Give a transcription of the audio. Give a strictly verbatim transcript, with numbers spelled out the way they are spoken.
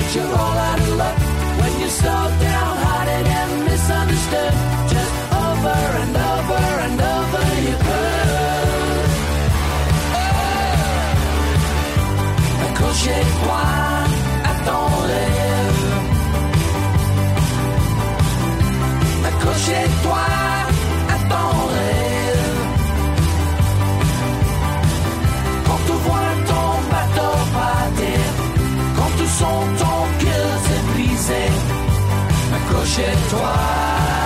you're all out of luck when you're so downhearted and misunderstood. Just over and over and over you could. Oh. Accroche-toi à ton rêve. Accroche-toi à ton rêve. Quand tu vois ton bateau partir, quand tout son ton cœur s'est brisé, accroche-toi.